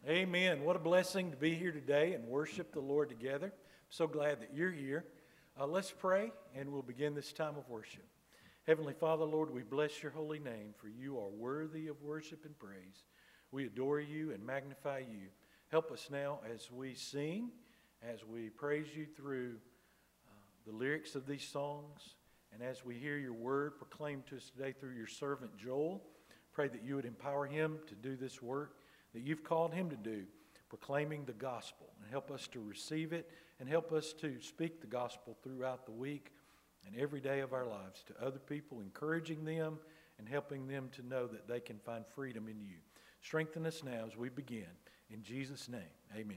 Amen. What a blessing to be here today and worship the Lord together. I'm so glad that you're here. Let's pray and we'll begin this time of worship. Heavenly Father, Lord, we bless your holy name, for you are worthy of worship and praise. We adore you and magnify you. Help us now as we sing, as we praise you through the lyrics of these songs, and as we hear your word proclaimed to us today through your servant Joel. Pray that you would empower him to do this work that you've called him to do, proclaiming the gospel, and help us to receive it and help us to speak the gospel throughout the week and every day of our lives to other people, encouraging them and helping them to know that they can find freedom in you. Strengthen us now as we begin. In Jesus' name, amen.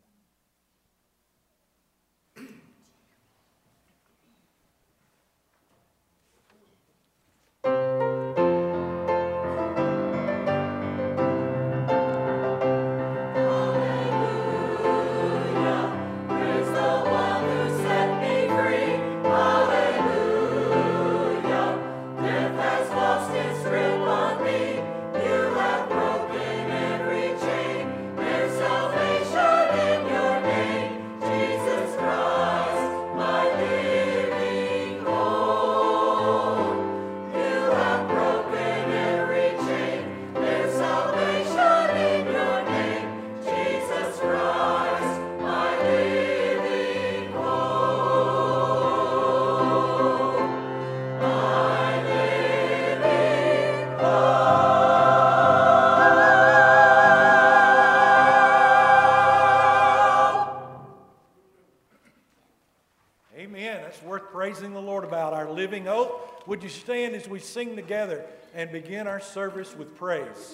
Praising the Lord about our living hope. Would you stand as we sing together and begin our service with praise?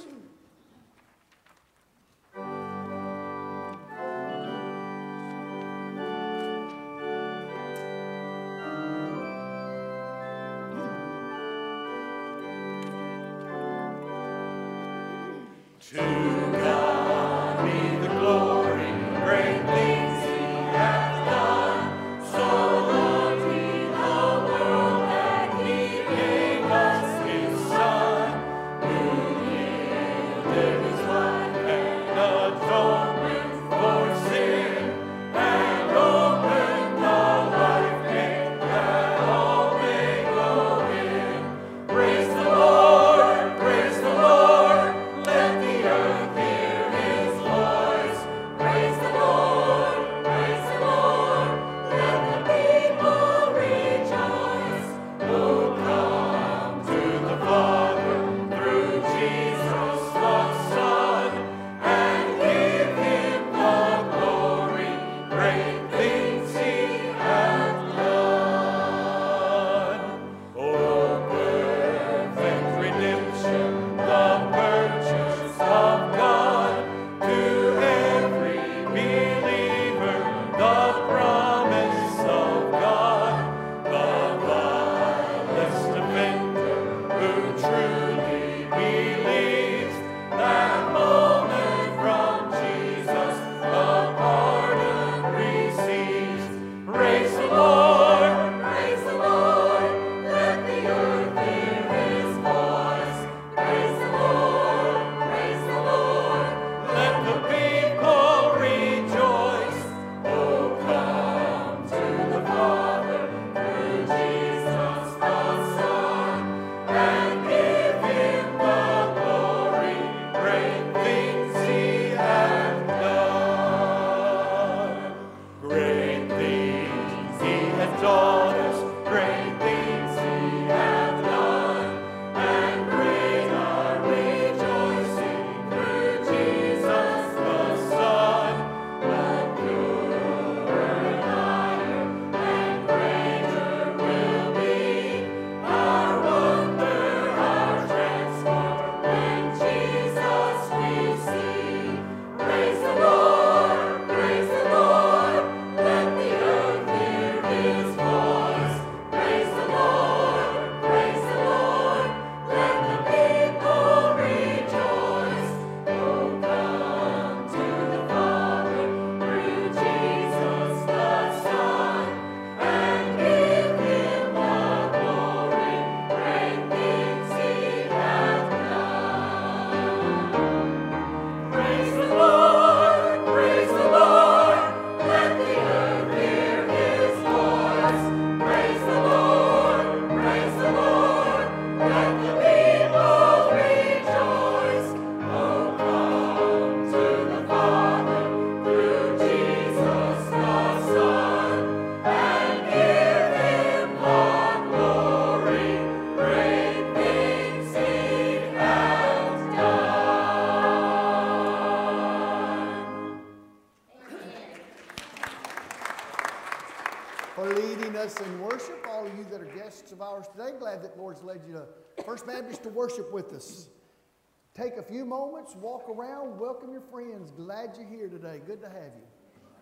To God be the glory, great things he hath done, so loved he the world that he gave us his Son, who yielded his life and atonement for sin, and opened the life gate that all may go in. Praise the Lord, praise the Lord. Let the earth hear his voice. Praise the Lord, praise the Lord. Let the people rejoice. Oh, come to the Father through Jesus the Son, and give him the glory. Great things he hath done. Oh, perfect redemption, the purchase of God to every believer, the promise of God, the vilest offender who truly believes, that moment from Jesus the pardon receives. for leading us in worship. All of you that are guests of ours today, glad that the Lord's led you to First Baptist to worship with us. Take a few moments, walk around, welcome your friends. Glad you're here today. Good to have you.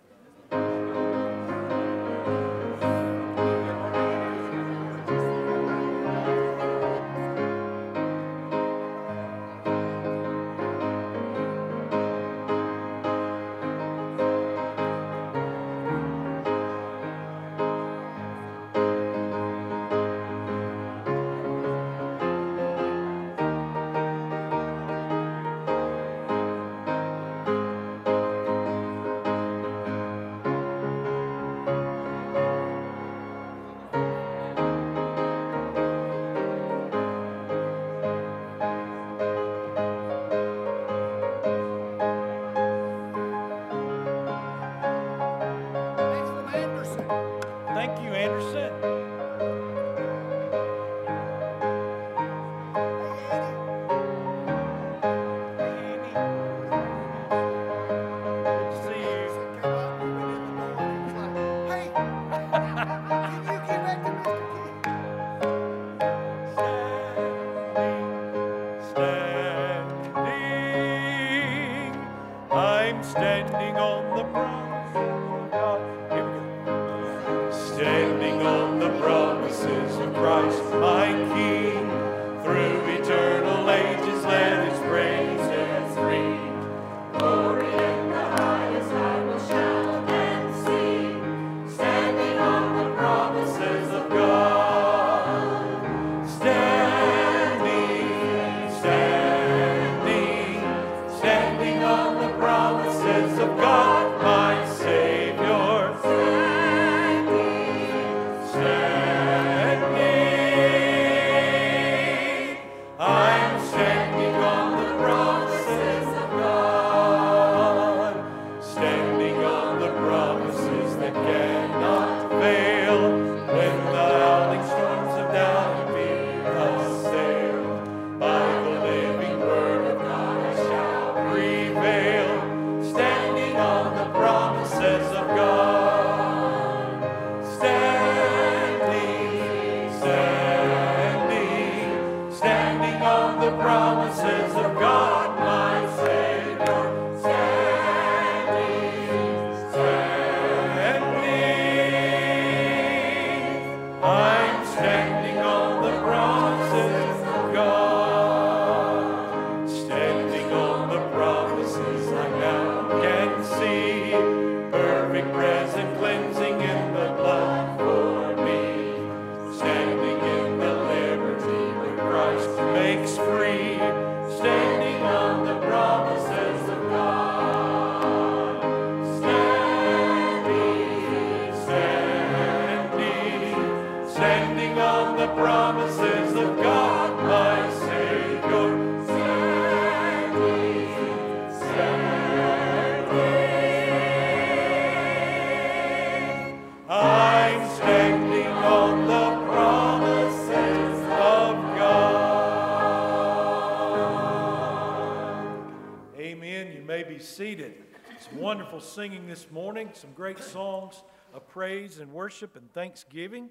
Singing this morning, some great songs of praise and worship and thanksgiving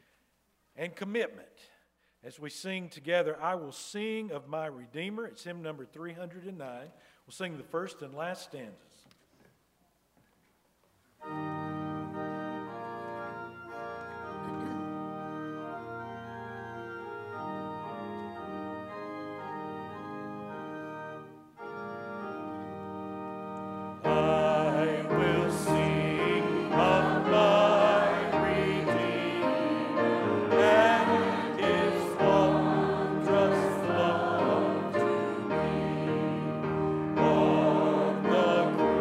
and commitment. As we sing together, I Will Sing of My Redeemer. It's hymn number 309. We'll sing the first and last stanzas. The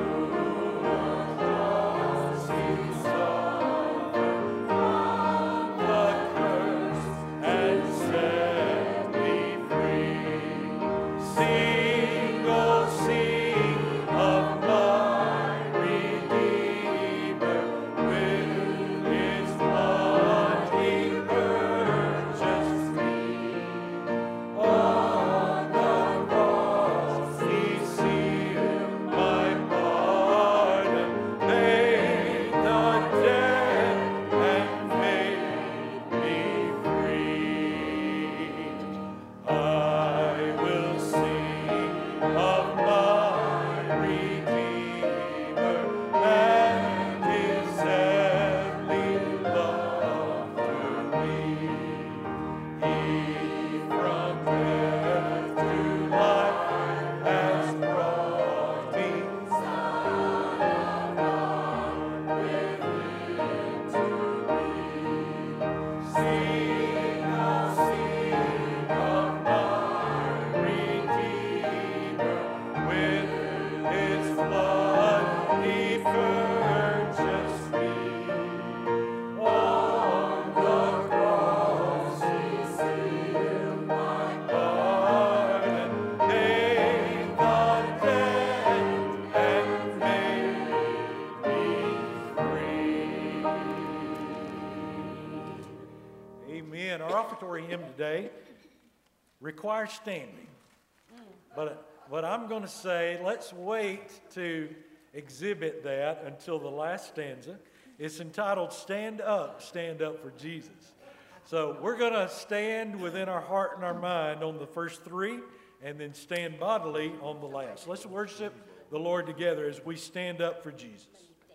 begin, our offertory hymn today requires standing. But I'm going to say, let's wait to exhibit that until the last stanza. It's entitled, Stand Up for Jesus. So we're going to stand within our heart and our mind on the first three, and then stand bodily on the last. Let's worship the Lord together as we stand up for Jesus.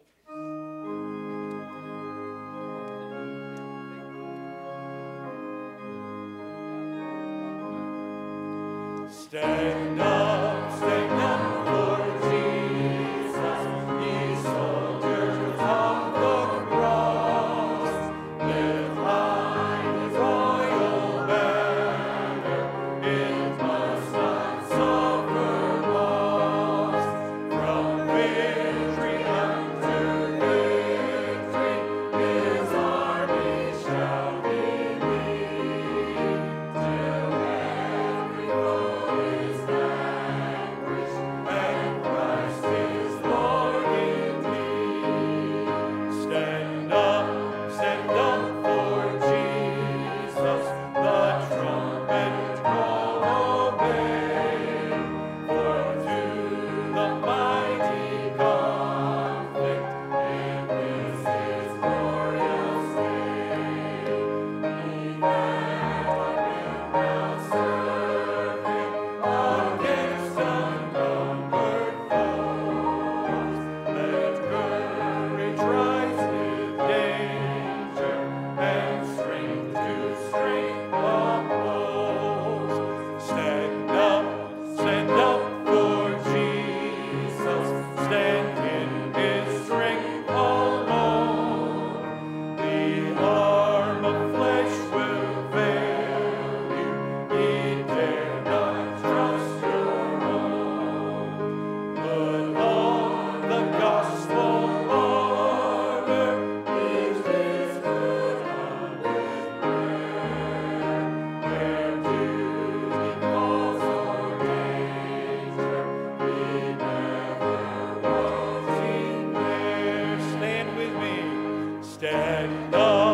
Stand up for Jesus, ye soldiers of the cross. Lift high his royal banner, it must not suffer loss. From victory unto victory, his army shall be lead, till every foe is vanquished, and Christ is Lord indeed. Stand up for Jesus, the trumpet call obey. For to the mighty conflict, and this is glorious day. Ye that will now serve him against unnumbered foes. Let courage rise with danger, and strength to strength oppose. Stand up for Jesus, stand in his strength alone. The arm of flesh will fail you, ye dare not trust your own. Put on the gospel armor, is this good on with prayer. Where duty calls or danger, we never wanting there. Stand with me. Stand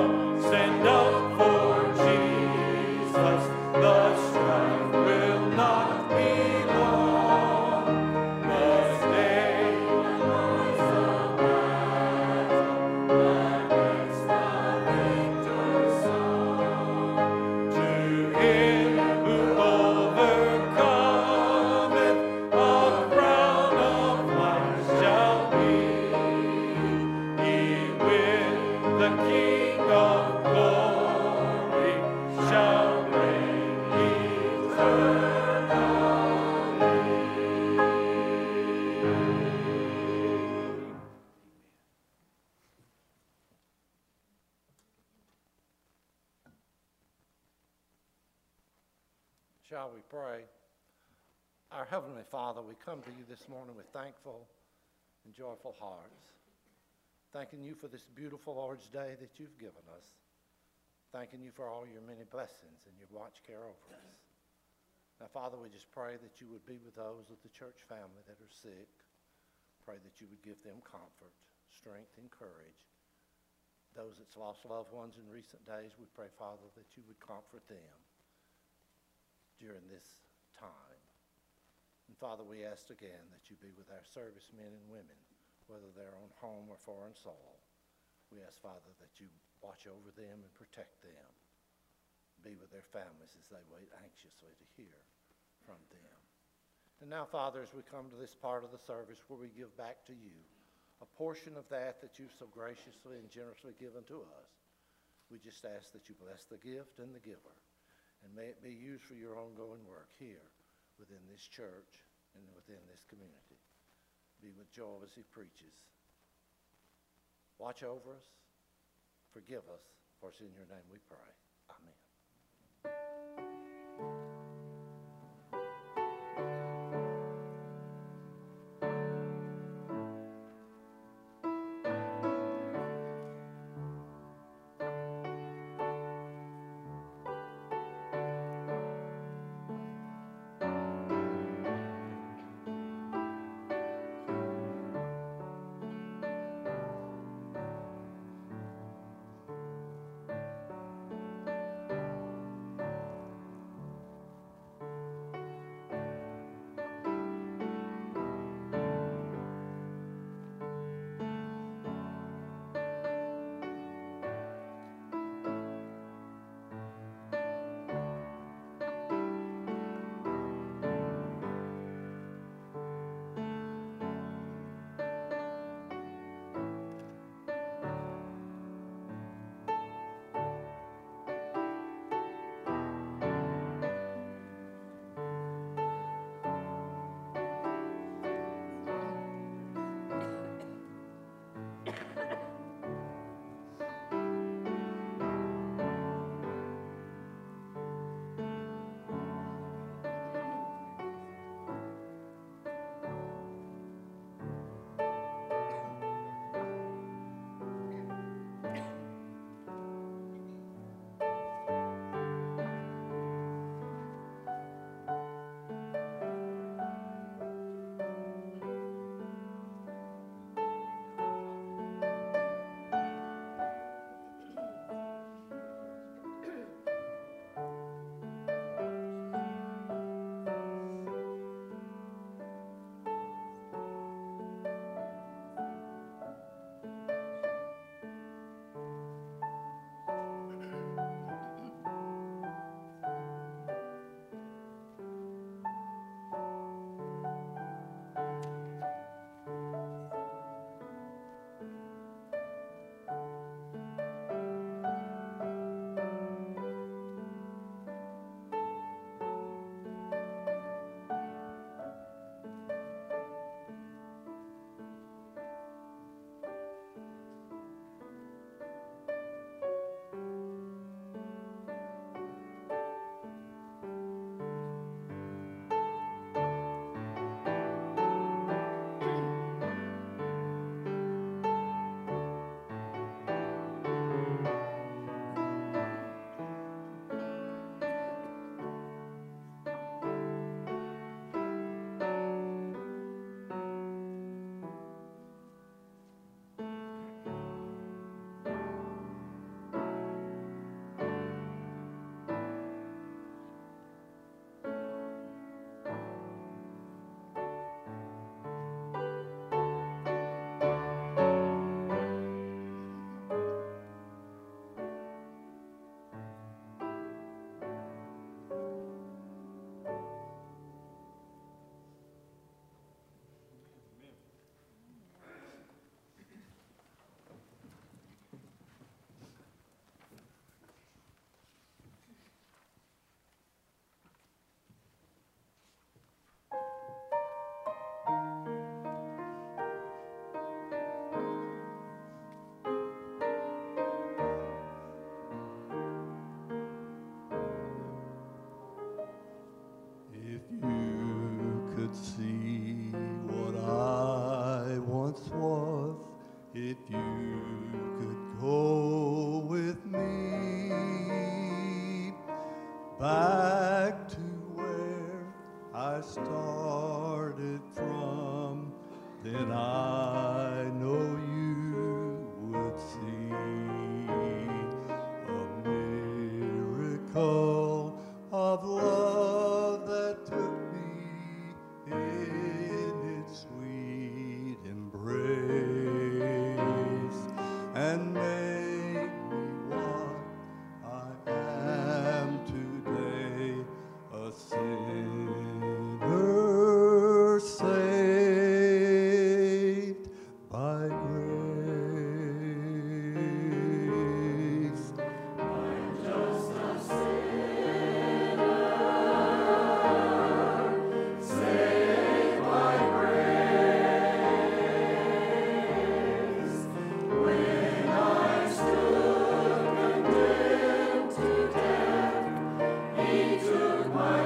up for Jesus. The strife will not be long. The day when voice of battle laments the victor's song. To him who overcometh, a crown of life shall be. He with the King of glory shall reign eternally. Shall we pray? Our Heavenly Father, we come to you this morning with thankful and joyful hearts, thanking you for this beautiful Lord's Day that you've given us, thanking you for all your many blessings and your watch care over us. Now, Father, we just pray that you would be with those of the church family that are sick. Pray that you would give them comfort, strength, and courage. Those that's lost loved ones in recent days, we pray, Father, that you would comfort them during this time. And Father, we ask again that you be with our servicemen and women, whether they're on home or foreign soil. We ask, Father, that you watch over them and protect them. Be with their families as they wait anxiously to hear from them. And now, Father, as we come to this part of the service where we give back to you a portion of that you've so graciously and generously given to us, we just ask that you bless the gift and the giver, and may it be used for your ongoing work here within this church and within this community. Be with Joel as he preaches. Watch over us. Forgive us. For it's in your name we pray. Amen. would see what I once was if you could go with me back to where I started from. Then I know you would see a miracle of love that took me in its sweet embrace and made me what I am today, a sinner saved by grace. I'm just a sinner, saved by grace. When I stood condemned to death, He took my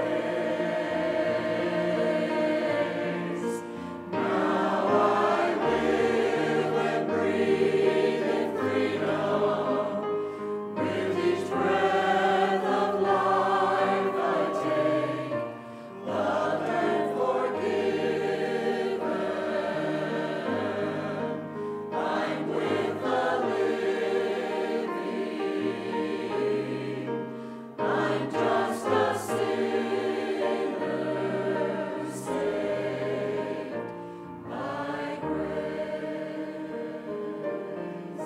place. Now I live and breathe in freedom. With each breath of life I take, loved and forgiven. I'm with the living. I'm just a sinner saved by grace.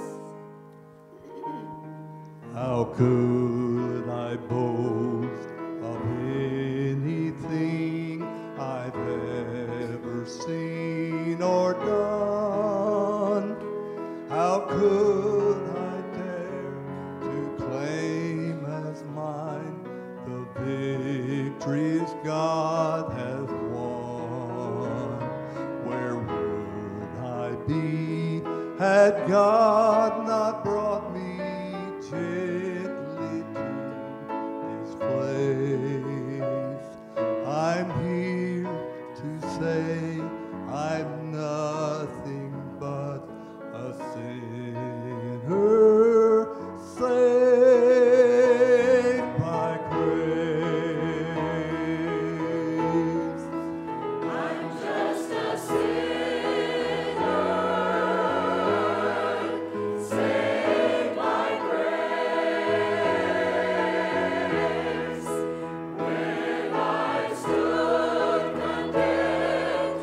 How could I boast of anything I've ever seen or done? How could I dare to claim as mine the victories God has won? Where would I be had God not brought me gently to this place? I'm here to say I'm nothing but a sinner saved by grace. I'm just a sinner, saved by grace. When I stood condemned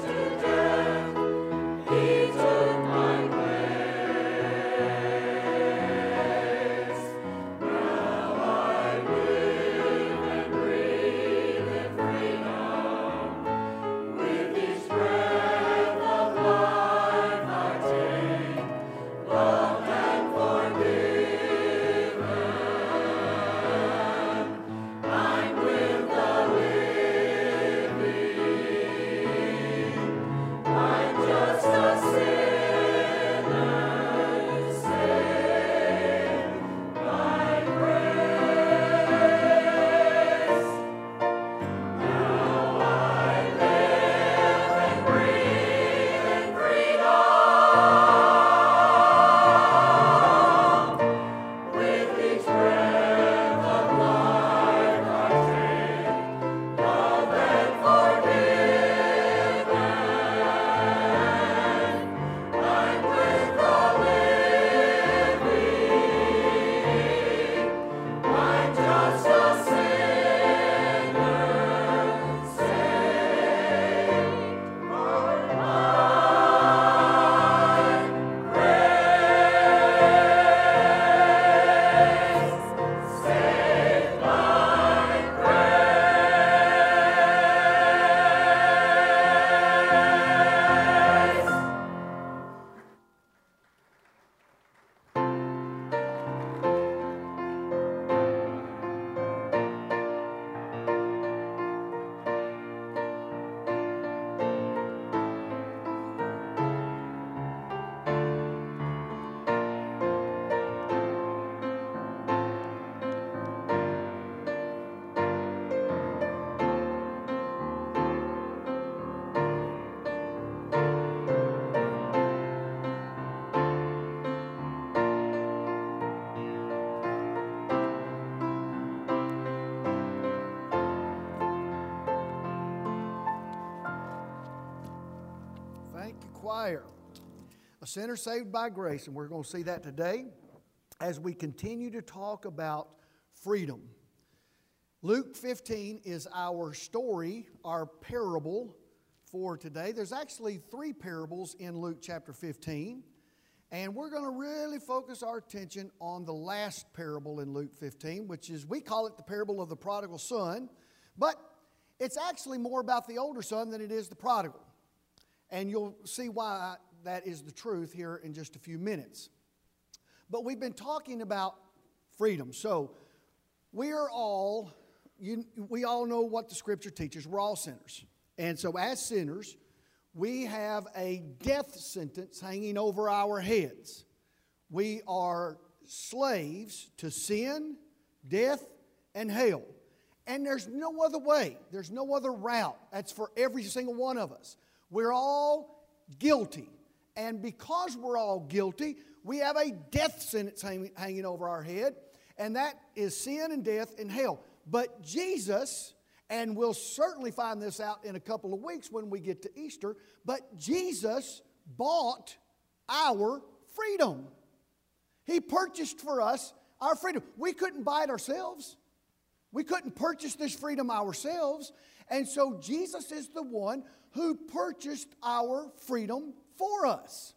fire. A sinner saved by grace, and we're going to see that today as we continue to talk about freedom. Luke 15 is our story, our parable for today. There's actually 3 parables in Luke chapter 15, and we're going to really focus our attention on the last parable in Luke 15, which is, we call it the parable of the prodigal son, but it's actually more about the older son than it is the prodigal. And you'll see why that is the truth here in just a few minutes. But we've been talking about freedom. So we all know what the Scripture teaches. We're all sinners. And so as sinners, we have a death sentence hanging over our heads. We are slaves to sin, death, and hell. And there's no other way. There's no other route. That's for every single one of us. We're all guilty. And because we're all guilty, we have a death sentence hanging over our head. And that is sin and death and hell. But Jesus, and we'll certainly find this out in a couple of weeks when we get to Easter, but Jesus bought our freedom. He purchased for us our freedom. We couldn't buy it ourselves. We couldn't purchase this freedom ourselves. And so Jesus is the one who purchased our freedom for us.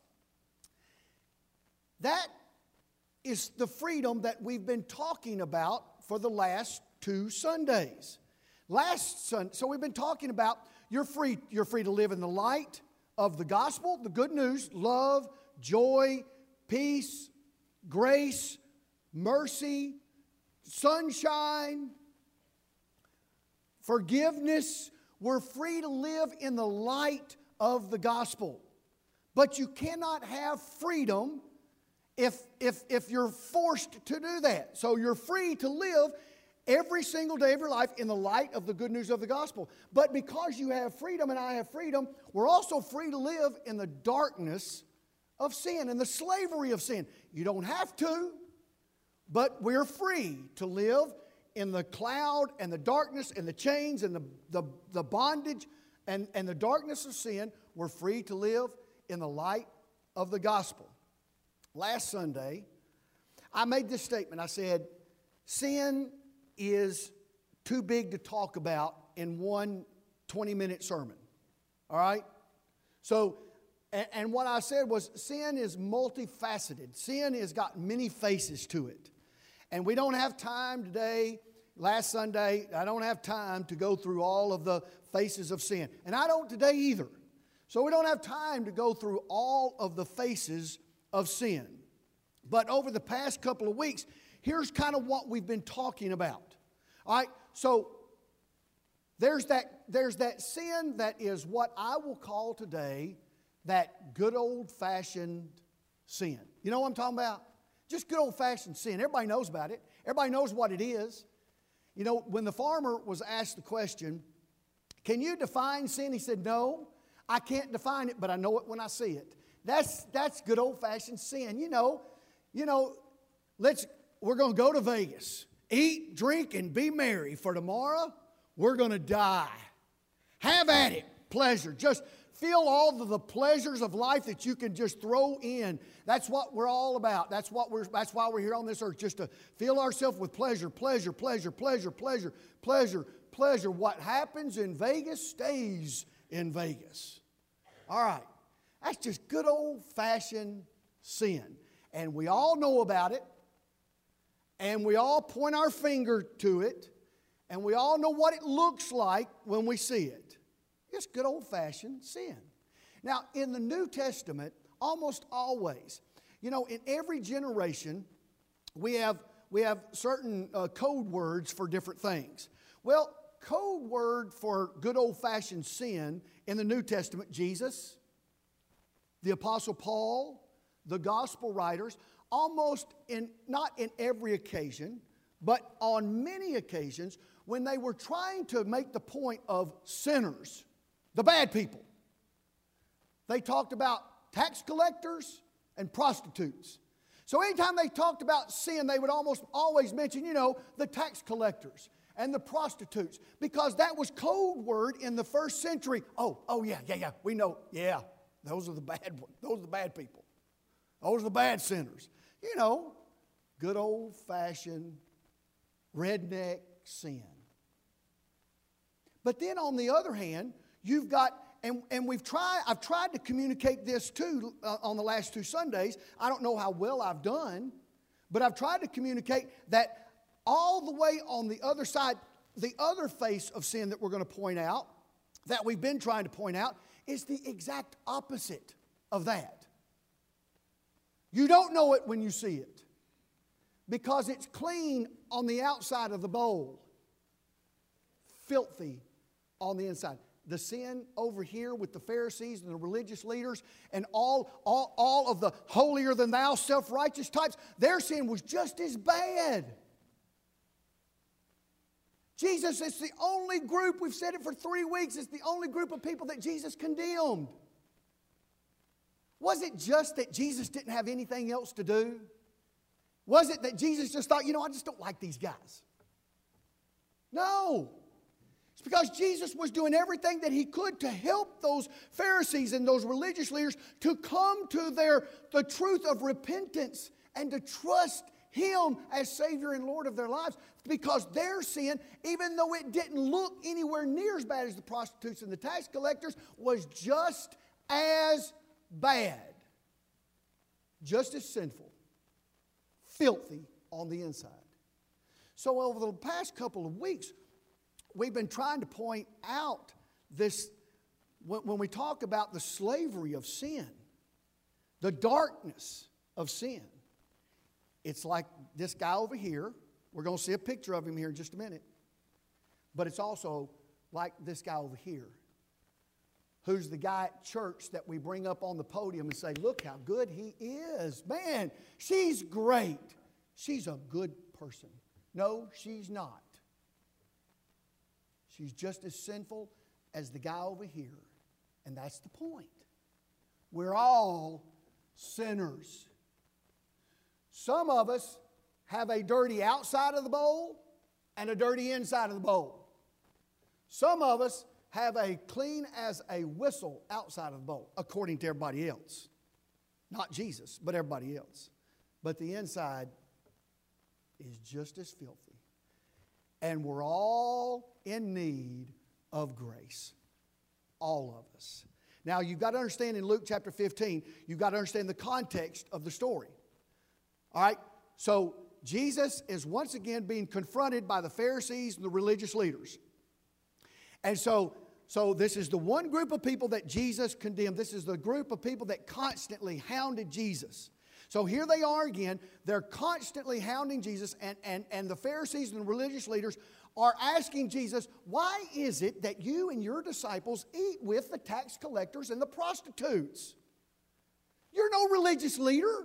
That is the freedom that we've been talking about for the last 2 Sundays. So we've been talking about you're free to live in the light of the gospel, the good news, love, joy, peace, grace, mercy, sunshine, forgiveness. We're free to live in the light of the gospel. But you cannot have freedom if you're forced to do that. So you're free to live every single day of your life in the light of the good news of the gospel. But because you have freedom and I have freedom, we're also free to live in the darkness of sin and the slavery of sin. You don't have to, but we're free to live in the cloud and the darkness and the chains and the bondage and the darkness of sin. We're free to live in the light of the gospel. Last Sunday, I made this statement. I said, sin is too big to talk about in one 20-minute sermon. All right? So, and what I said was sin is multifaceted. Sin has got many faces to it. And we don't have time today, last Sunday, I don't have time to go through all of the faces of sin. And I don't today either. So we don't have time to go through all of the faces of sin. But over the past couple of weeks, here's kind of what we've been talking about. All right, so there's that sin that is what I will call today that good old-fashioned sin. You know what I'm talking about? Just good old-fashioned sin. Everybody knows about it. Everybody knows what it is. You know, when the farmer was asked the question, can you define sin? He said, no, I can't define it, but I know it when I see it. That's good old-fashioned sin. You know, we're going to go to Vegas. Eat, drink, and be merry, for tomorrow we're going to die. Have at it, pleasure. Just feel all of the pleasures of life that you can just throw in. That's what we're all about. That's why we're here on this earth, just to fill ourselves with pleasure, pleasure, pleasure, pleasure, pleasure, pleasure, pleasure. What happens in Vegas stays in Vegas. All right. That's just good old-fashioned sin. And we all know about it. And we all point our finger to it. And we all know what it looks like when we see it. It's good old-fashioned sin. Now, in the New Testament, almost always, you know, in every generation, we have certain code words for different things. Well, code word for good old-fashioned sin in the New Testament, Jesus, the Apostle Paul, the gospel writers, not in every occasion, but on many occasions, when they were trying to make the point of sinners, the bad people, they talked about tax collectors and prostitutes. So anytime they talked about sin, they would almost always mention, you know, the tax collectors and the prostitutes, because that was code word in the first century. Oh, yeah, we know, yeah. Those are the bad ones. Those are the bad people. Those are the bad sinners. You know, good old-fashioned redneck sin. But then on the other hand, you've got, and I've tried to communicate this too on the last 2 Sundays. I don't know how well I've done, but I've tried to communicate that all the way on the other side, the other face of sin that we're going to point out, that we've been trying to point out, is the exact opposite of that. You don't know it when you see it, because it's clean on the outside of the bowl, filthy on the inside. The sin over here with the Pharisees and the religious leaders and all of the holier-than-thou, self-righteous types, their sin was just as bad. Jesus is the only group, we've said it for 3 weeks, it's the only group of people that Jesus condemned. Was it just that Jesus didn't have anything else to do? Was it that Jesus just thought, I just don't like these guys? No. It's because Jesus was doing everything that he could to help those Pharisees and those religious leaders to come to the truth of repentance and to trust him as Savior and Lord of their lives, because their sin, even though it didn't look anywhere near as bad as the prostitutes and the tax collectors, was just as bad, just as sinful, filthy on the inside. So over the past couple of weeks, we've been trying to point out this, when we talk about the slavery of sin, the darkness of sin. It's like this guy over here. We're going to see a picture of him here in just a minute. But it's also like this guy over here, who's the guy at church that we bring up on the podium and say, look how good he is. Man, she's great. She's a good person. No, she's not. She's just as sinful as the guy over here. And that's the point. We're all sinners. Some of us have a dirty outside of the bowl and a dirty inside of the bowl. Some of us have a clean as a whistle outside of the bowl, according to everybody else. Not Jesus, but everybody else. But the inside is just as filthy. And we're all in need of grace. All of us. Now, you've got to understand in Luke chapter 15, you've got to understand the context of the story. All right? So, Jesus is once again being confronted by the Pharisees and the religious leaders. And so this is the one group of people that Jesus condemned. This is the group of people that constantly hounded Jesus. So here they are again. They're constantly hounding Jesus, and the Pharisees and the religious leaders are asking Jesus, why is it that you and your disciples eat with the tax collectors and the prostitutes? You're no religious leader.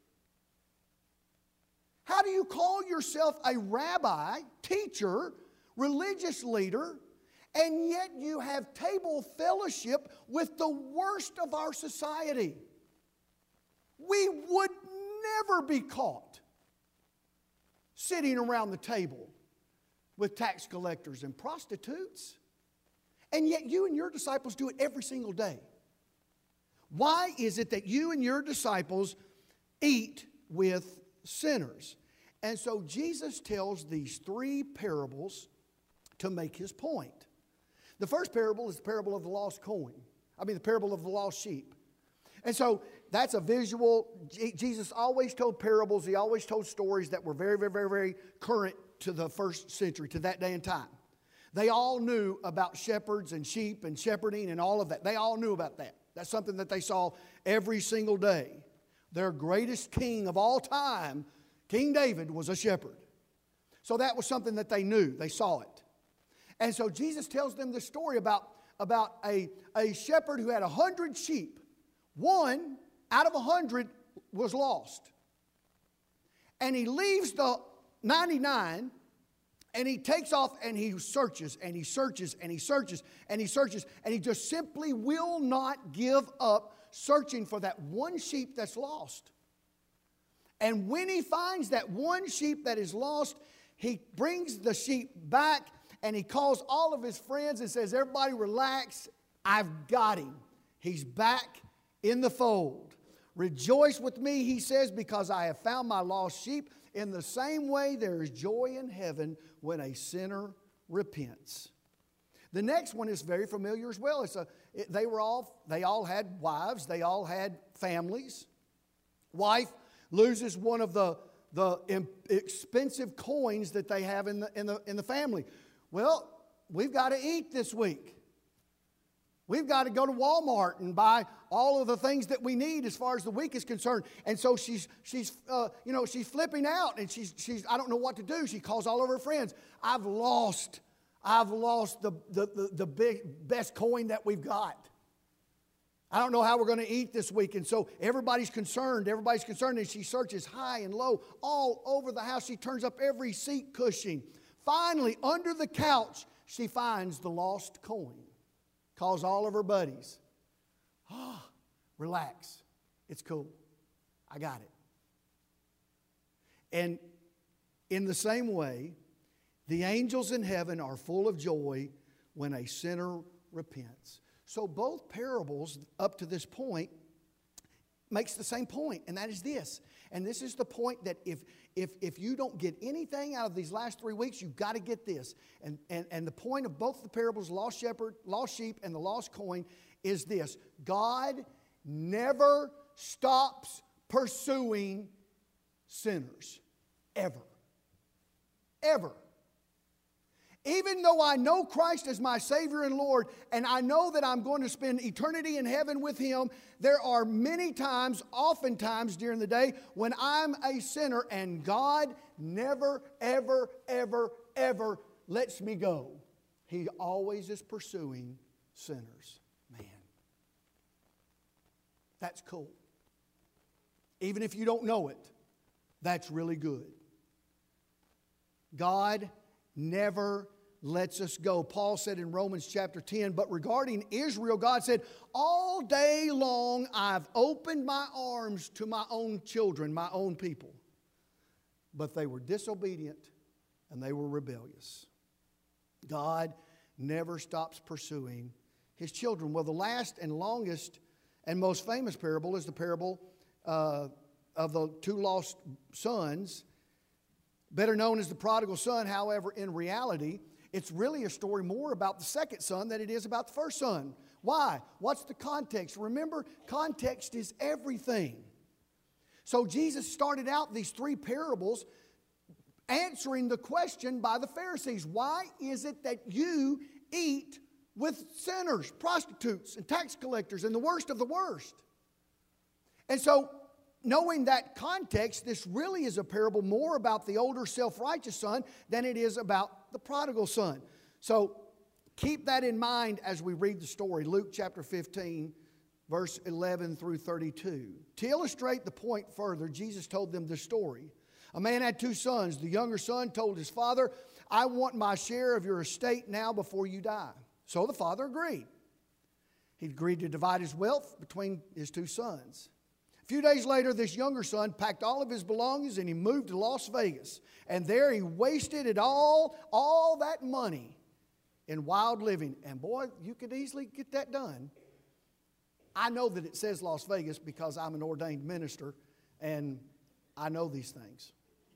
How do you call yourself a rabbi, teacher, religious leader, and yet you have table fellowship with the worst of our society? We would never be caught sitting around the table with tax collectors and prostitutes. And yet you and your disciples do it every single day. Why is it that you and your disciples eat with sinners? And so Jesus tells these 3 parables to make his point. The first parable is the parable of the lost coin. The parable of the lost sheep. And so that's a visual. Jesus always told parables. He always told stories that were very, very, very, very current to the first century, to that day and time. They all knew about shepherds and sheep and shepherding and all of that. They all knew about that. That's something that they saw every single day. Their greatest king of all time, King David, was a shepherd. So that was something that they knew. They saw it. And so Jesus tells them this story about a shepherd who had 100 sheep. 1 out of 100 was lost. And he leaves the 99 and he takes off and he searches and he searches and he searches and he searches, and he just simply will not give up searching for that one sheep that's lost. And when he finds that one sheep that is lost, he brings the sheep back and he calls all of his friends and says, everybody relax, I've got him. He's back in the fold. Rejoice with me, he says, because I have found my lost sheep. In the same way, there is joy in heaven when a sinner repents. The next one is very familiar as well. They all had wives. They all had families. Wife loses one of the expensive coins that they have in the family. Well, we've got to eat this week. We've got to go to Walmart and buy all of the things that we need as far as the week is concerned. And so she's flipping out, and she's I don't know what to do. She calls all of her friends. I've lost the best coin that we've got. I don't know how we're going to eat this week. And so everybody's concerned. And she searches high and low all over the house. She turns up every seat cushion. Finally, under the couch, she finds the lost coin. Calls all of her buddies. Relax. It's cool. I got it. And in the same way, the angels in heaven are full of joy when a sinner repents. So both parables up to this point makes the same point, and that is this. And this is the point that if you don't get anything out of these last 3 weeks, you've got to get this. And the point of both the parables, lost shepherd, lost sheep, and the lost coin, is this. God never stops pursuing sinners. Ever. Ever. Even though I know Christ as my Savior and Lord, and I know that I'm going to spend eternity in heaven with Him, there are many times, oftentimes during the day, when I'm a sinner and God never, ever, ever, ever lets me go. He always is pursuing sinners. Man, that's cool. Even if you don't know it, that's really good. God never lets us go. Paul said in Romans chapter 10, but regarding Israel, God said, all day long I've opened my arms to my own children, my own people. But they were disobedient and they were rebellious. God never stops pursuing His children. Well, the last and longest and most famous parable is the parable of the two lost sons, better known as the prodigal son. However, in reality, it's really a story more about the second son than it is about the first son. Why? What's the context? Remember, context is everything. So Jesus started out these three parables answering the question by the Pharisees. Why is it that you eat with sinners, prostitutes, and tax collectors, and the worst of the worst? And so, knowing that context, this really is a parable more about the older self-righteous son than it is about the prodigal son. So keep that in mind as we read the story. Luke chapter 15, verse 11 through 32. To illustrate the point further, Jesus told them this story. A man had two sons. The younger son told his father, I want my share of your estate now before you die. So the father agreed. He agreed to divide his wealth between his two sons. A few days later, this younger son packed all of his belongings and he moved to Las Vegas. And there he wasted it all that money in wild living. And boy, you could easily get that done. I know that it says Las Vegas because I'm an ordained minister and I know these things.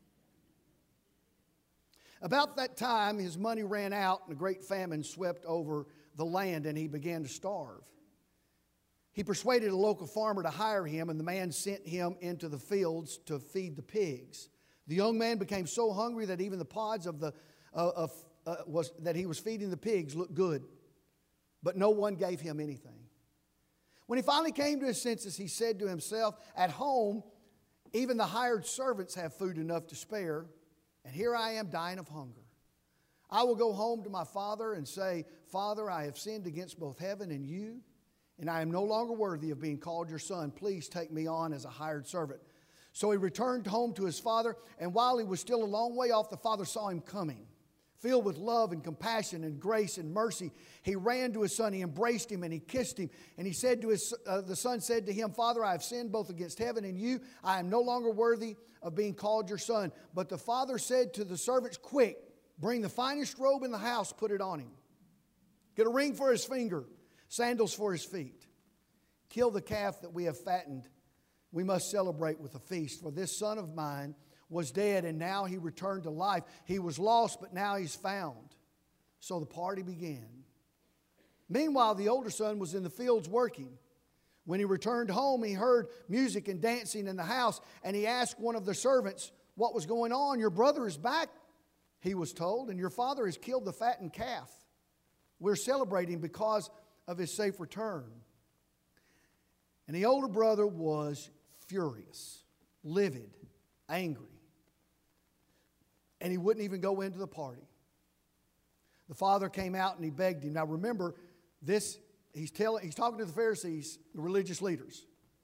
About that time, his money ran out and a great famine swept over the land and he began to starve. He persuaded a local farmer to hire him, and the man sent him into the fields to feed the pigs. The young man became so hungry that even the pods that he was feeding the pigs looked good, but no one gave him anything. When he finally came to his senses, he said to himself, at home, even the hired servants have food enough to spare, and here I am dying of hunger. I will go home to my father and say, Father, I have sinned against both heaven and you, and I am no longer worthy of being called your son. Please take me on as a hired servant. So he returned home to his father, and while he was still a long way off, the father saw him coming. Filled with love and compassion and grace and mercy, he ran to his son, he embraced him, and he kissed him. And he said to the son said to him, Father, I have sinned both against heaven and you. I am no longer worthy of being called your son. But the father said to the servants, quick, bring the finest robe in the house, put it on him. Get a ring for his finger, sandals for his feet. Kill the calf that we have fattened. We must celebrate with a feast. For this son of mine was dead, and now he returned to life. He was lost, but now he's found. So the party began. Meanwhile, the older son was in the fields working. When he returned home, he heard music and dancing in the house, and he asked one of the servants what was going on. Your brother is back, he was told, and your father has killed the fattened calf. We're celebrating because of his safe return. And the older brother was furious, livid, angry. And he wouldn't even go into the party. The father came out and he begged him. Now remember, this he's talking to the Pharisees, the religious leaders.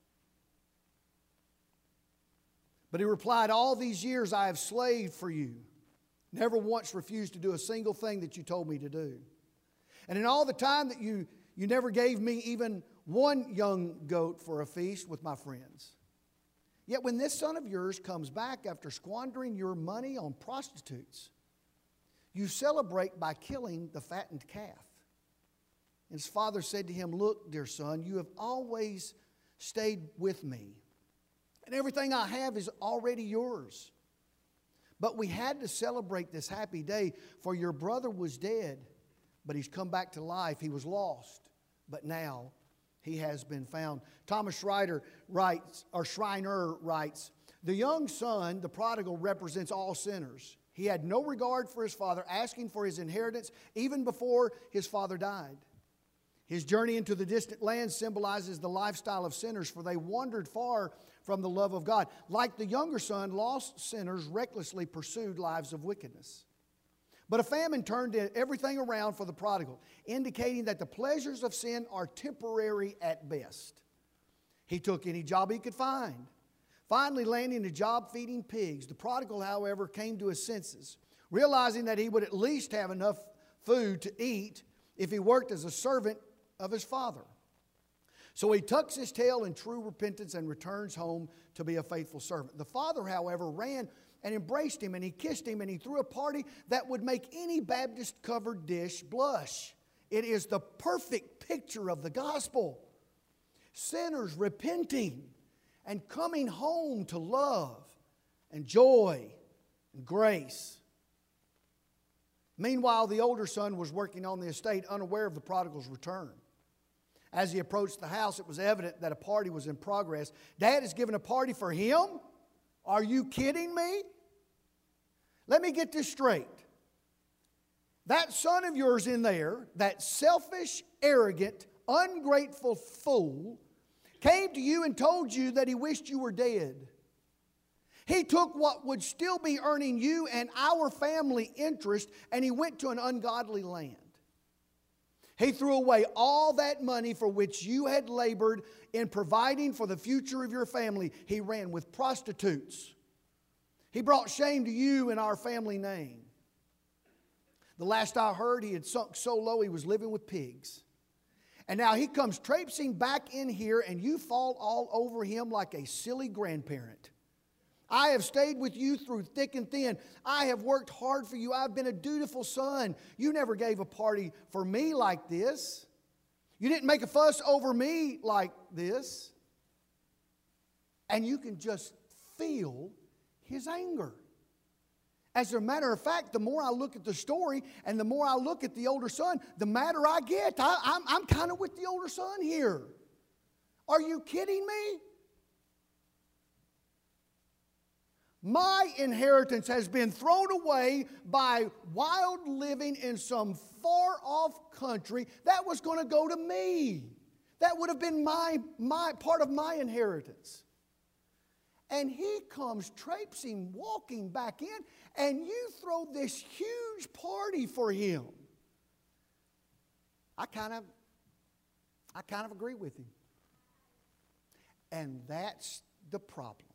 But he replied, all these years I have slaved for you, never once refused to do a single thing that you told me to do. And in all the time that you never gave me even one young goat for a feast with my friends. Yet when this son of yours comes back after squandering your money on prostitutes, you celebrate by killing the fattened calf. And his father said to him, look, dear son, you have always stayed with me, and everything I have is already yours. But we had to celebrate this happy day, for your brother was dead, but he's come back to life. He was lost, but now he has been found. Thomas Schreiner writes, the young son, the prodigal, represents all sinners. He had no regard for his father, asking for his inheritance even before his father died. His journey into the distant land symbolizes the lifestyle of sinners, for they wandered far from the love of God. Like the younger son, lost sinners recklessly pursued lives of wickedness. But a famine turned everything around for the prodigal, indicating that the pleasures of sin are temporary at best. He took any job he could find, finally landing a job feeding pigs. The prodigal, however, came to his senses, realizing that he would at least have enough food to eat if he worked as a servant of his father. So he tucks his tail in true repentance and returns home to be a faithful servant. The father, however, ran and embraced him, and he kissed him, and he threw a party that would make any Baptist-covered dish blush. It is the perfect picture of the gospel. Sinners repenting and coming home to love and joy and grace. Meanwhile, the older son was working on the estate, unaware of the prodigal's return. As he approached the house, it was evident that a party was in progress. Dad is giving a party for him? Are you kidding me? Let me get this straight. That son of yours in there, that selfish, arrogant, ungrateful fool, came to you and told you that he wished you were dead. He took what would still be earning you and our family interest, and he went to an ungodly land. He threw away all that money for which you had labored in providing for the future of your family. He ran with prostitutes. He brought shame to you and our family name. The last I heard, he had sunk so low he was living with pigs. And now he comes traipsing back in here, and you fall all over him like a silly grandparent. I have stayed with you through thick and thin. I have worked hard for you. I've been a dutiful son. You never gave a party for me like this. You didn't make a fuss over me like this. And you can just feel his anger. As a matter of fact, the more I look at the story and the more I look at the older son, the madder I get. I'm kind of with the older son here. Are you kidding me? My inheritance has been thrown away by wild living in some far-off country. That was going to go to me. That would have been my part of my inheritance. And he comes traipsing, walking back in, and you throw this huge party for him. I kind of agree with him. And that's the problem.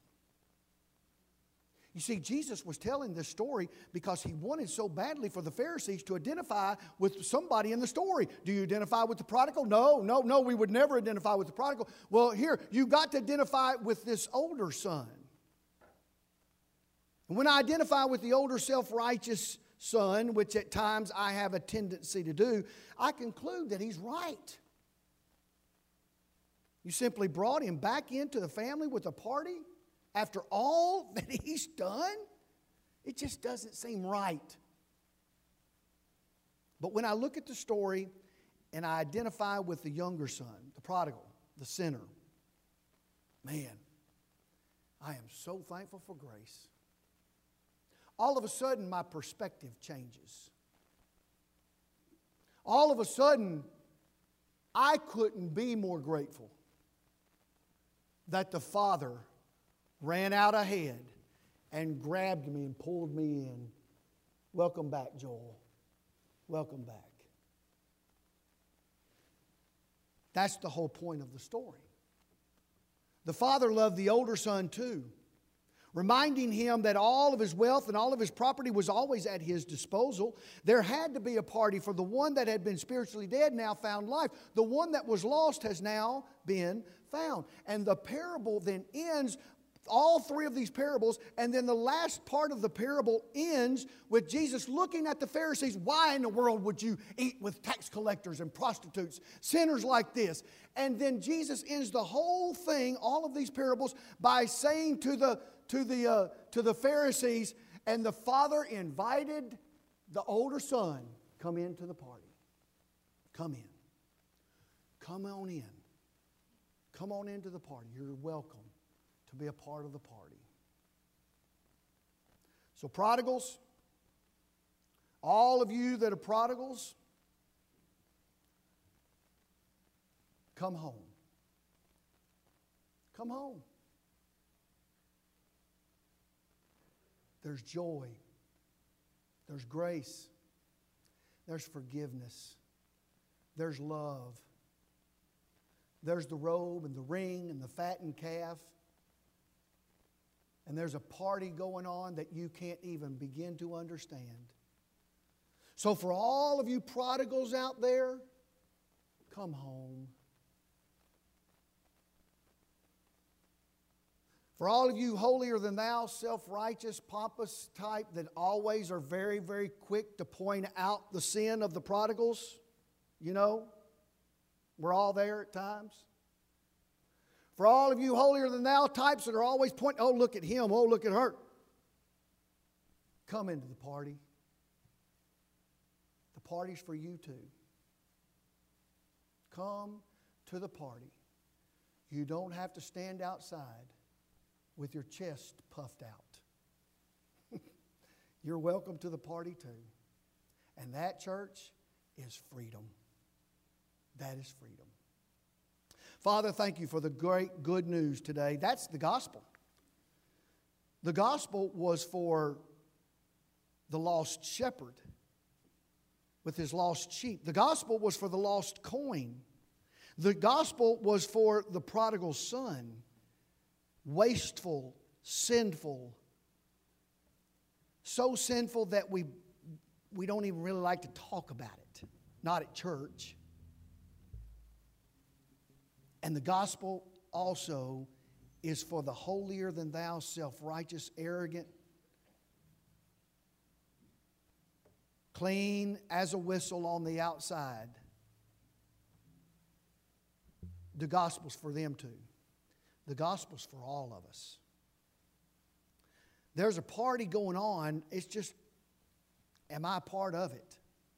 You see, Jesus was telling this story because he wanted so badly for the Pharisees to identify with somebody in the story. Do you identify with the prodigal? No, we would never identify with the prodigal. Well, here, you got to identify with this older son. And when I identify with the older self-righteous son, which at times I have a tendency to do, I conclude that he's right. You simply brought him back into the family with a party after all that he's done? It just doesn't seem right. But when I look at the story and I identify with the younger son, the prodigal, the sinner, man, I am so thankful for grace. All of a sudden, my perspective changes. All of a sudden, I couldn't be more grateful that the Father ran out ahead and grabbed me and pulled me in. Welcome back, Joel. Welcome back. That's the whole point of the story. The father loved the older son too, reminding him that all of his wealth and all of his property was always at his disposal. There had to be a party for the one that had been spiritually dead, now found life. The one that was lost has now been found. And the parable then ends, all three of these parables, and then the last part of the parable ends with Jesus looking at the Pharisees. Why in the world would you eat with tax collectors and prostitutes, sinners like this? And then Jesus ends the whole thing, all of these parables, by saying to the Pharisees, and the father invited the older son, come into the party. Come in. Come on in. Come on into the party. You're welcome to be a part of the party. So prodigals, all of you that are prodigals, come home. Come home. There's joy. There's grace. There's forgiveness. There's love. There's the robe and the ring and the fattened calf. And there's a party going on that you can't even begin to understand. So for all of you prodigals out there, come home. For all of you holier-than-thou, self-righteous, pompous type that always are very, very quick to point out the sin of the prodigals, you know, we're all there at times. For all of you holier-than-thou types that are always pointing, oh, look at him, oh, look at her. Come into the party. The party's for you too. Come to the party. You don't have to stand outside with your chest puffed out. You're welcome to the party too. And that, church, is freedom. That is freedom. Father, thank you for the great good news today. That's the gospel. The gospel was for the lost shepherd with his lost sheep. The gospel was for the lost coin. The gospel was for the prodigal son, wasteful, sinful, so sinful that we don't even really like to talk about it, not at church. And the gospel also is for the holier-than-thou, self-righteous, arrogant, clean as a whistle on the outside. The gospel's for them too. The gospel's for all of us. There's a party going on. It's just, am I a part of it?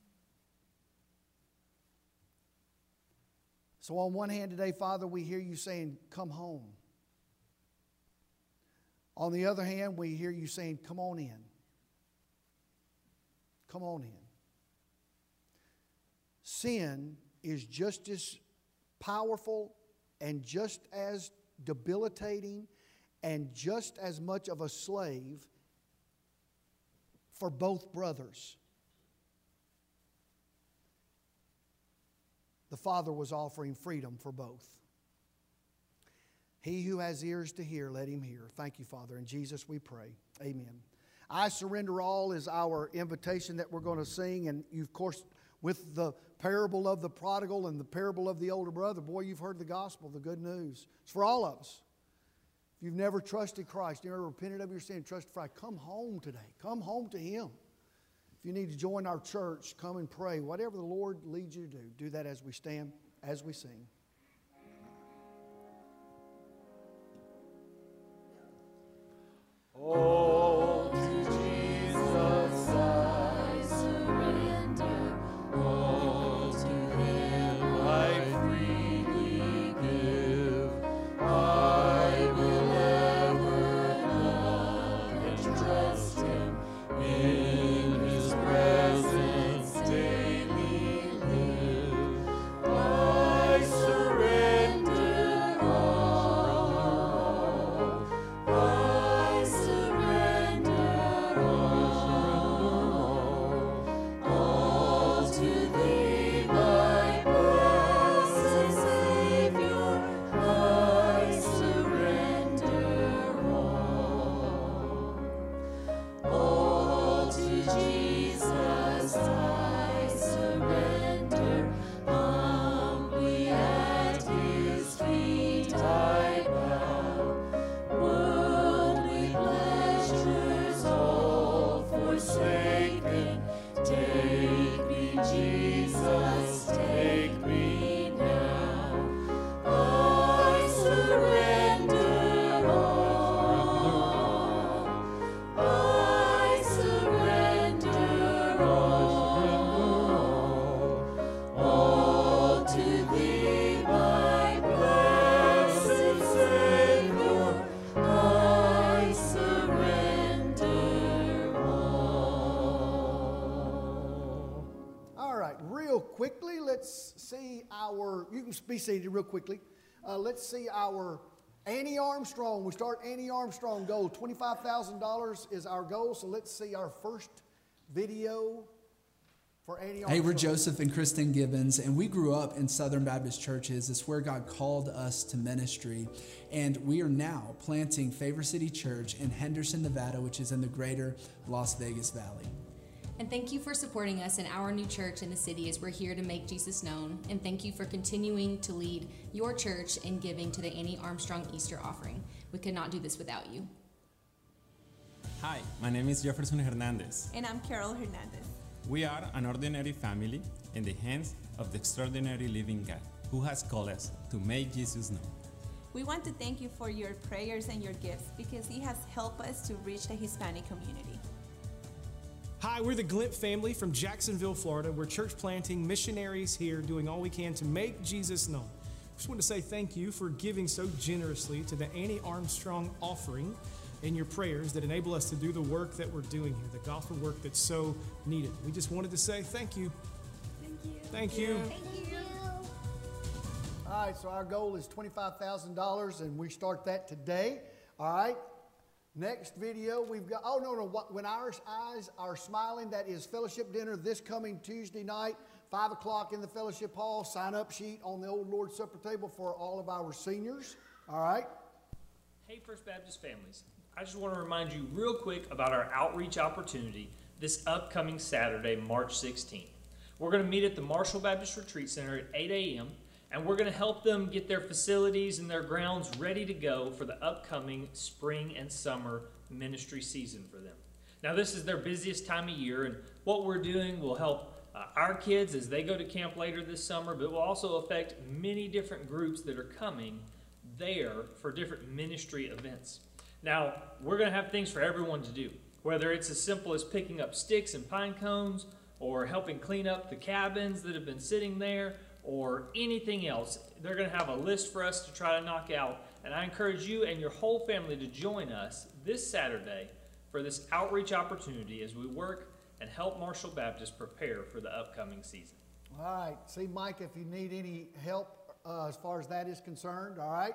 So on one hand today, Father, we hear you saying, come home. On the other hand, we hear you saying, come on in. Come on in. Sin is just as powerful and just as debilitating and just as much of a slave for both brothers. The Father was offering freedom for both. He who has ears to hear, let him hear. Thank you, Father. In Jesus we pray. Amen. I Surrender All is our invitation that we're going to sing. And you, of course, with the parable of the prodigal and the parable of the older brother, boy, you've heard the gospel, the good news. It's for all of us. If you've never trusted Christ, you never repented of your sin, trusted Christ, come home today. Come home to Him. If you need to join our church, come and pray. Whatever the Lord leads you to do, do that as we stand, as we sing. Oh, to Jesus I surrender. All to Him I freely give. I will ever love and trust Him. In His presence daily live. I surrender all. I surrender all to Thee, my blessed Savior. I surrender all to Jesus. I surrender humbly at His feet I bow. Worldly pleasures all forsaken, take me, Jesus, take me now. I surrender all. I surrender all to Thee, my blessed Savior. I surrender all. All right, real quickly, let's see our, you can be seated real quickly. Let's see our Annie Armstrong. We start Annie Armstrong goal. $25,000 is our goal, so let's see our first video for Annie Armstrong. Hey, we're Joseph and Kristen Gibbons, and we grew up in Southern Baptist churches. It's where God called us to ministry, and we are now planting Favor City Church in Henderson, Nevada, which is in the greater Las Vegas Valley. And thank you for supporting us in our new church in the city as we're here to make Jesus known. And thank you for continuing to lead your church in giving to the Annie Armstrong Easter offering. We could not do this without you. Hi, my name is Jefferson Hernandez. And I'm Carol Hernandez. We are an ordinary family in the hands of the extraordinary living God who has called us to make Jesus known. We want to thank you for your prayers and your gifts because He has helped us to reach the Hispanic community. Hi, we're the Glint family from Jacksonville, Florida. We're church planting missionaries here doing all we can to make Jesus known. Just want to say thank you for giving so generously to the Annie Armstrong offering and your prayers that enable us to do the work that we're doing here, the gospel work that's so needed. We just wanted to say thank you. Thank you. All right, so our goal is $25,000, and we start that today. All right. Next video, we've got, oh, no, when our eyes are smiling, that is fellowship dinner this coming Tuesday night, 5 o'clock in the fellowship hall. Sign-up sheet on the old Lord's Supper table for all of our seniors. All right. Hey, First Baptist families. I just want to remind you real quick about our outreach opportunity this upcoming Saturday, March 16th. We're going to meet at the Marshall Baptist Retreat Center at 8 a.m., and we're going to help them get their facilities and their grounds ready to go for the upcoming spring and summer ministry season for them. Now, this is their busiest time of year, and what we're doing will help our kids as they go to camp later this summer, but will also affect many different groups that are coming there for different ministry events. Now, we're going to have things for everyone to do, whether it's as simple as picking up sticks and pine cones, or helping clean up the cabins that have been sitting there, or anything else. They're going to have a list for us to try to knock out, and I encourage you and your whole family to join us this Saturday for this outreach opportunity as we work and help Marshall Baptist prepare for the upcoming season. All right. See Mike if you need any help as far as that is concerned. All right.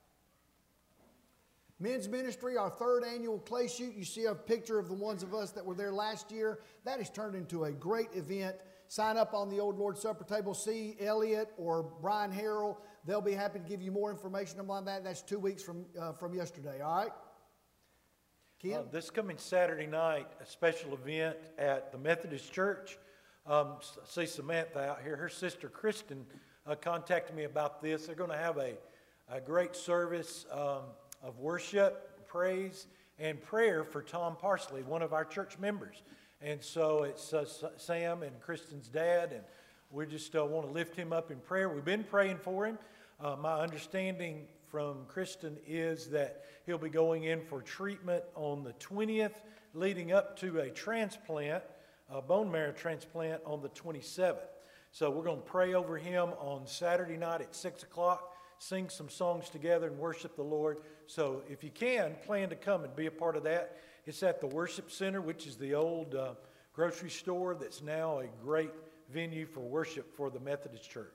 Men's Ministry, our third annual clay shoot. You see a picture of the ones of us that were there last year. That has turned into a great event. Sign up on the Old Lord's Supper table. See Elliot or Brian Harrell. They'll be happy to give you more information on that. That's 2 weeks from yesterday, all right? Ken? This coming Saturday night, a special event at the Methodist Church. See Samantha out here. Her sister Kristen contacted me about this. They're going to have a great service of worship, praise, and prayer for Tom Parsley, one of our church members. And so it's Sam and Kristen's dad, and we just want to lift him up in prayer. We've been praying for him. My understanding from Kristen is that he'll be going in for treatment on the 20th, leading up to a transplant, a bone marrow transplant on the 27th. So we're going to pray over him on Saturday night at 6 o'clock, sing some songs together and worship the Lord. So if you can, plan to come and be a part of that. It's at the Worship Center, which is the old grocery store that's now a great venue for worship for the Methodist Church.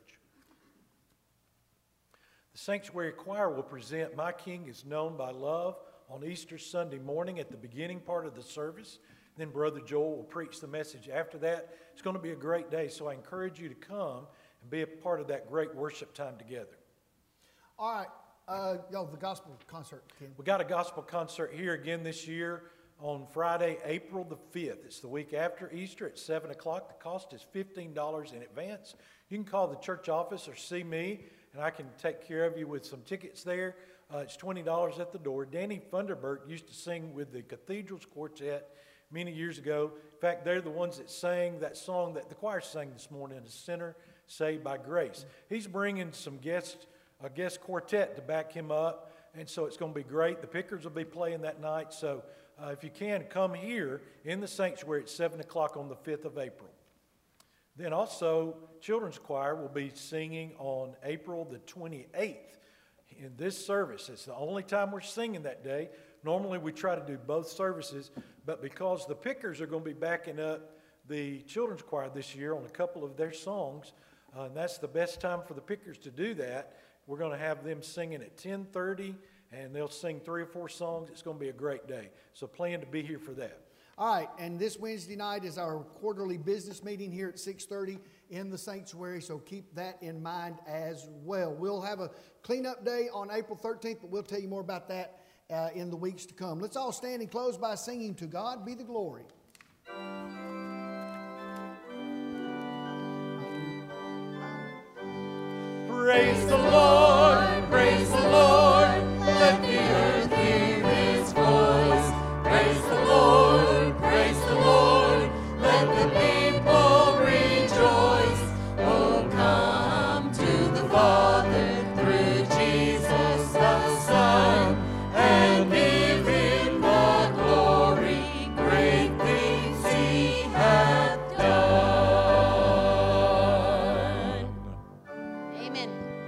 The Sanctuary Choir will present My King is Known by Love on Easter Sunday morning at the beginning part of the service. Then Brother Joel will preach the message after that. It's going to be a great day, so I encourage you to come and be a part of that great worship time together. All right, the gospel concert, Ken. We got a gospel concert here again this year on Friday, April the 5th. It's the week after Easter at 7 o'clock. The cost is $15 in advance. You can call the church office or see me, and I can take care of you with some tickets there. It's $20 at the door. Danny Funderburk used to sing with the Cathedrals Quartet many years ago. In fact, they're the ones that sang that song that the choir sang this morning, A Sinner Saved by Grace. He's bringing a guest quartet to back him up, and so it's going to be great. The Pickers will be playing that night, so if you can, come here in the sanctuary at 7 o'clock on the 5th of April. Then also, Children's Choir will be singing on April the 28th in this service. It's the only time we're singing that day. Normally we try to do both services, but because the Pickers are going to be backing up the Children's Choir this year on a couple of their songs, and that's the best time for the Pickers to do that. We're going to have them singing at 10:30, and they'll sing 3 or 4 songs. It's going to be a great day. So plan to be here for that. All right, and this Wednesday night is our quarterly business meeting here at 6:30 in the sanctuary, so keep that in mind as well. We'll have a cleanup day on April 13th, but we'll tell you more about that in the weeks to come. Let's all stand and close by singing To God Be the Glory. Praise the Lord, praise the Lord, let the earth hear his voice. Praise the Lord, let the people rejoice. Oh, come to the Father through Jesus the Son, and give him the glory, great things he hath done. Amen.